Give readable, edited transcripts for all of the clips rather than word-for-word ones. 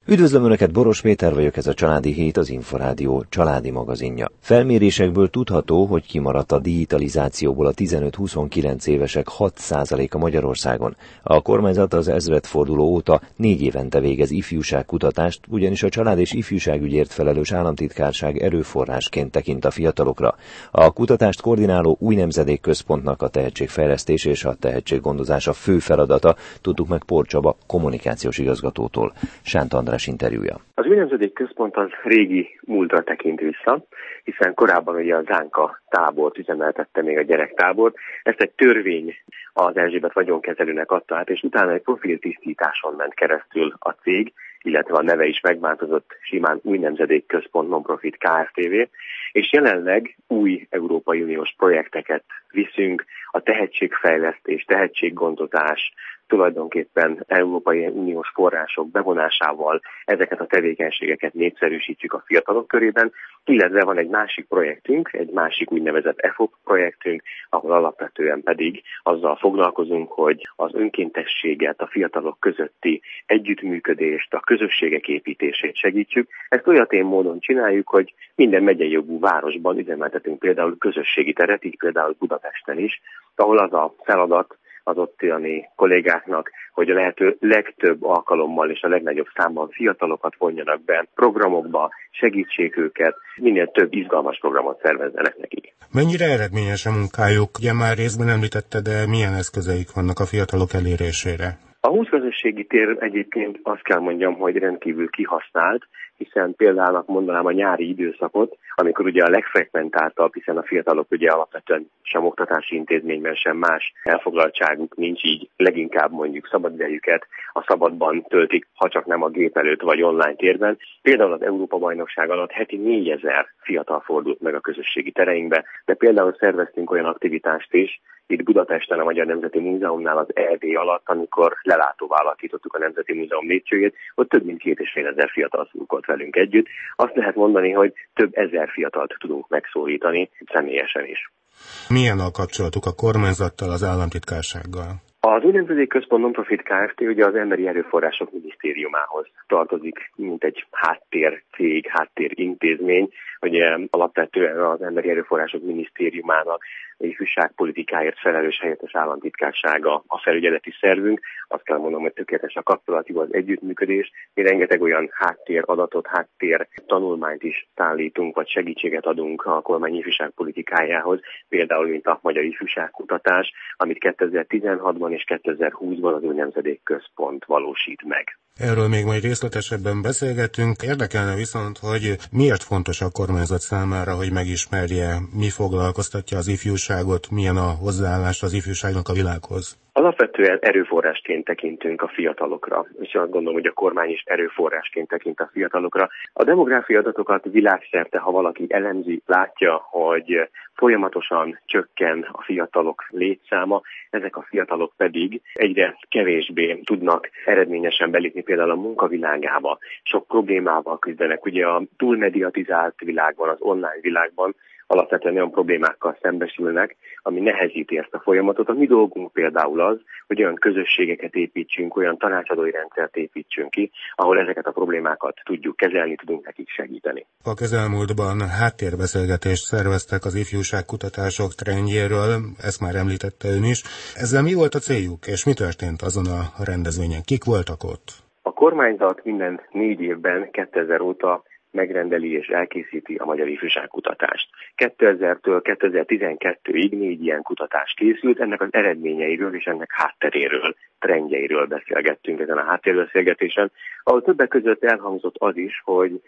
Üdvözlöm Önöket, Boros Péter vagyok, ez a Családi Hét, az Inforádió családi magazinja. Felmérésekből tudható, hogy kimaradt a digitalizációból a 15-29 évesek 6%-a Magyarországon. A kormányzat az ezredforduló óta 4 évente végez ifjúságkutatást, ugyanis a család- és ifjúságügyért felelős államtitkárság erőforrásként tekint a fiatalokra. A kutatást koordináló új nemzedékközpontnak a tehetségfejlesztés és a tehetséggondozás a fő feladata, tudtuk meg Por Csaba kommunikációs igazgatótól. Sánt András interjúja. Az új nemzedékközpont az régi múltra tekint vissza, hiszen korábban ugye a Zánka tábort üzemeltette, még a gyerektábort. Ezt egy törvény az Erzsébet vagyonkezelőnek adta át, és utána egy profiltisztításon ment keresztül a cég, illetve a neve is megváltozott simán új nemzedékközpont non-profit Kft. És jelenleg új Európai Uniós projekteket viszünk, a tehetségfejlesztés, tehetséggondozás, tulajdonképpen Európai Uniós források bevonásával ezeket a tevékenységeket népszerűsítjük a fiatalok körében, illetve van egy másik projektünk, egy másik úgynevezett EFOP projektünk, ahol alapvetően pedig azzal foglalkozunk, hogy az önkéntességet, a fiatalok közötti együttműködést, a közösségek építését segítsük. Ezt olyatén módon csináljuk, hogy minden megyei jogú városban üzemeltetünk például közösségi teret, így például Budapesten is, ahol az a feladat az ottani kollégáknak, hogy a lehető legtöbb alkalommal és a legnagyobb számban fiatalokat vonjanak be programokba, segítsék őket, minél több izgalmas programot szervezzenek nekik. Mennyire eredményes a munkájuk? Ugye már részben említette, de milyen eszközeik vannak a fiatalok elérésére? A 20 közösségi tér egyébként azt kell mondjam, hogy rendkívül kihasznált, hiszen például mondanám a nyári időszakot, amikor ugye a legfrekventáltabb, hiszen a fiatalok ugye alapvetően sem oktatási intézményben, sem más elfoglaltságuk nincs, így leginkább mondjuk szabadidejüket a szabadban töltik, ha csak nem a gép előtt vagy online térben. Például az Európa-bajnokság alatt heti 4000 fiatal fordult meg a közösségi tereinkbe, de például szerveztünk olyan aktivitást is, itt Budapesten a Magyar Nemzeti Múzeumnál az ED alatt, amikor lelátóvá alakítottuk a Nemzeti Múzeum lépcsőjét, ott több mint 2500 fiatal szurkolt velünk együtt. Azt lehet mondani, hogy több ezer fiatalt tudunk megszólítani személyesen is. Milyen a kapcsolatuk a kormányzattal, az államtitkársággal? Az új nemzedékközpont non-profit Kft. Ugye az Emberi Erőforrások Minisztériumához tartozik, mint egy háttércég, háttérintézmény. Ugye alapvetően az Emberi Erőforrások Minisztériumának ifjúságpolitikáért felelős helyettes államtitkársága a felügyeleti szervünk. Azt kell mondanom, hogy tökéletes a kapcsolat, jó az együttműködés. Mi rengeteg olyan háttéradatot, háttértanulmányt is szállítunk, vagy segítséget adunk a kormány ifjúságpolitikájához, például mint a Magyar Ifjúságkutatás, amit 2016-ban és 2020-ban az új nemzedékközpont valósít meg. Erről még majd részletesebben beszélgetünk. Érdekelne viszont, hogy miért fontos a kormányzat számára, hogy megismerje, mi foglalkoztatja az ifjúságot, milyen a hozzáállás az ifjúságnak a világhoz. Alapvetően erőforrásként tekintünk a fiatalokra, és azt gondolom, hogy a kormány is erőforrásként tekint a fiatalokra. A demográfiai adatokat világszerte, ha valaki elemzi, látja, hogy folyamatosan csökken a fiatalok létszáma, ezek a fiatalok pedig egyre kevésbé tudnak eredményesen belépni például a munkavilágába. Sok problémával küzdenek, ugye a túlmediatizált világban, az online világban alapvetően olyan problémákkal szembesülnek, ami nehezíti ezt a folyamatot. A mi dolgunk például az, hogy olyan közösségeket építsünk, olyan tanácsadói rendszert építsünk ki, ahol ezeket a problémákat tudjuk kezelni, tudunk nekik segíteni. A közelmúltban háttérbeszélgetést szerveztek az ifjúságkutatások trendjéről, ezt már említette ön is. Ezzel mi volt a céljuk, és mi történt azon a rendezvényen? Kik voltak ott? A kormányzat minden 4 évben 2000 óta megrendeli és elkészíti a magyar ifjúságkutatást. 2000-től 2012-ig 4 ilyen kutatás készült, ennek az eredményeiről és ennek hátteréről, trendjeiről beszélgettünk ezen a háttérbeszélgetésen, ahol többek között elhangzott az is, hogy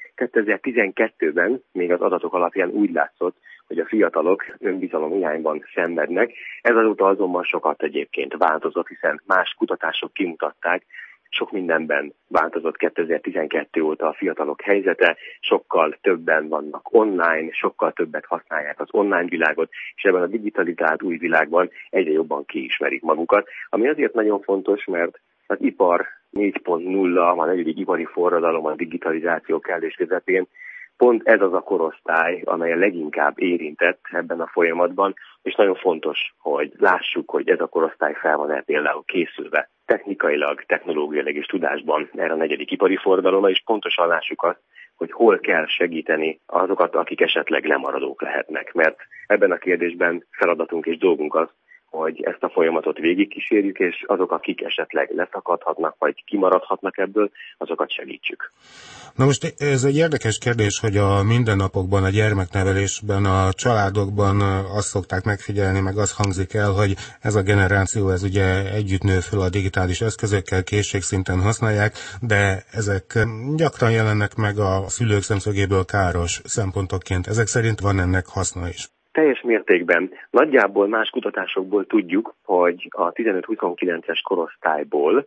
2012-ben még az adatok alapján úgy látszott, hogy a fiatalok önbizalom hiányban szenvednek. Ez azóta azonban sokat egyébként változott, hiszen más kutatások kimutatták, sok mindenben változott 2012 óta a fiatalok helyzete, sokkal többen vannak online, sokkal többet használják az online világot, és ebben a digitalizált új világban egyre jobban kiismerik magukat, ami azért nagyon fontos, mert az ipar 4.0, a negyedik ipari forradalom, a digitalizáció kellős közepén pont ez az a korosztály, amely a leginkább érintett ebben a folyamatban, és nagyon fontos, hogy lássuk, hogy ez a korosztály fel van-e például készülve technikailag, technológiailag és tudásban erre a negyedik ipari forradalomra, és pontosan lássuk azt, hogy hol kell segíteni azokat, akik esetleg lemaradók lehetnek. Mert ebben a kérdésben feladatunk és dolgunk az, hogy ezt a folyamatot végigkísérjük, és azok, akik esetleg leszakadhatnak, vagy kimaradhatnak ebből, azokat segítsük. Na most ez egy érdekes kérdés, hogy a mindennapokban, a gyermeknevelésben, a családokban azt szokták megfigyelni, meg azt hangzik el, hogy ez a generáció, ez ugye együtt nő föl a digitális eszközökkel, készségszinten használják, de ezek gyakran jelennek meg a szülők szemszögéből káros szempontokként. Ezek szerint van ennek haszna is. Teljes mértékben. Nagyjából más kutatásokból tudjuk, hogy a 15-29-es korosztályból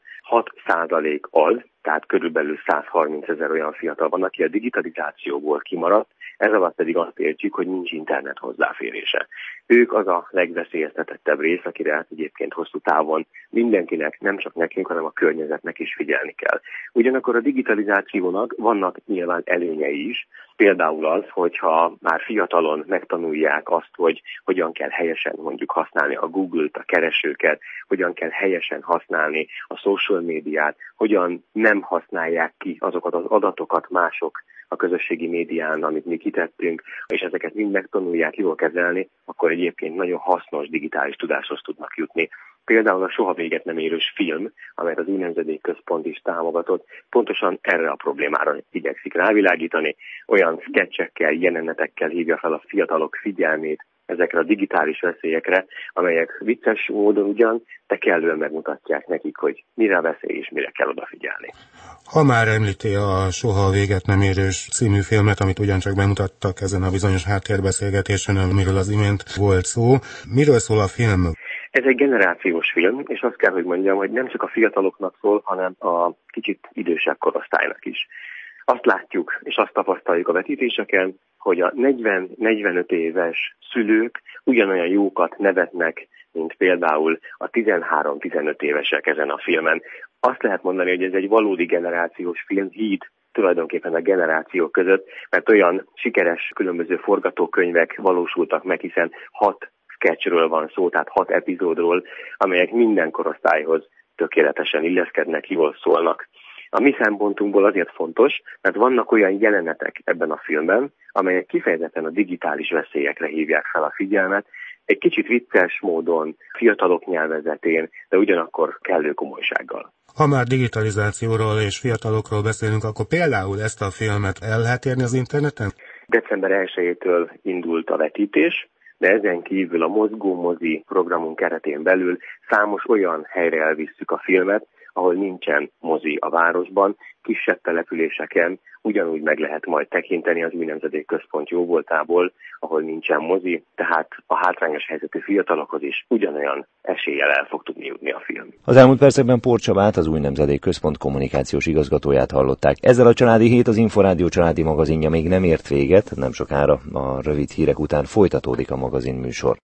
6% az, tehát körülbelül 130 000 olyan fiatal van, aki a digitalizációból kimaradt, ez alatt pedig azt értjük, hogy nincs internet hozzáférése. Ők az a legveszélyeztetettebb rész, akire hát egyébként hosszú távon mindenkinek, nem csak nekünk, hanem a környezetnek is figyelni kell. Ugyanakkor a digitalizációnak vannak nyilván előnyei is, például az, hogyha már fiatalon megtanulják azt, hogy hogyan kell helyesen mondjuk használni a Google-t, a keresőket, hogyan kell helyesen használni a social médiát, hogyan nem használják ki azokat az adatokat mások a közösségi médián, amit mi kitettünk, és ezeket mind megtanulják jól kezelni, akkor egyébként nagyon hasznos digitális tudáshoz tudnak jutni. Például a Soha véget nem érős film, amelyet az Új Nemzedék Központ is támogatott, pontosan erre a problémára igyekszik rávilágítani, olyan szketchekkel, jelenetekkel hívja fel a fiatalok figyelmét ezekre a digitális veszélyekre, amelyek vicces módon ugyan, de kellően megmutatják nekik, hogy mire veszély és mire kell odafigyelni. Ha már említi a Soha véget nem érős című filmet, amit ugyancsak bemutattak ezen a bizonyos háttérbeszélgetésen, amiről az imént volt szó, miről szól a film? Ez egy generációs film, és azt kell, hogy mondjam, hogy nem csak a fiataloknak szól, hanem a kicsit idősebb korosztálynak is. Azt látjuk, és azt tapasztaljuk a vetítéseken, hogy a 40-45 éves szülők ugyanolyan jókat nevetnek, mint például a 13-15 évesek ezen a filmen. Azt lehet mondani, hogy ez egy valódi generációs film, híd tulajdonképpen a generációk között, mert olyan sikeres különböző forgatókönyvek valósultak meg, hiszen 6 sketchről van szó, tehát 6 epizódról, amelyek minden korosztályhoz tökéletesen illeszkednek, jól szólnak. A mi szempontunkból azért fontos, mert vannak olyan jelenetek ebben a filmben, amelyek kifejezetten a digitális veszélyekre hívják fel a figyelmet, egy kicsit vicces módon, fiatalok nyelvezetén, de ugyanakkor kellő komolysággal. Ha már digitalizációról és fiatalokról beszélünk, akkor például ezt a filmet el lehet érni az interneten? December 1-től indult a vetítés, de ezen kívül a Mozgó Mozi programunk keretén belül számos olyan helyre elvisszük a filmet, ahol nincsen mozi a városban, kisebb településeken ugyanúgy meg lehet majd tekinteni az Új Nemzedék Központ jóvoltából, ahol nincsen mozi, tehát a hátrányos helyzetű fiatalokhoz is ugyanolyan eséllyel el fog tudni jutni a film. Az elmúlt percekben Pór Csabát, az Új Nemzedék Központ kommunikációs igazgatóját hallották. Ezzel a Családi Hét, az Inforádió családi magazinja még nem ért véget, nem sokára a rövid hírek után folytatódik a magazinműsor.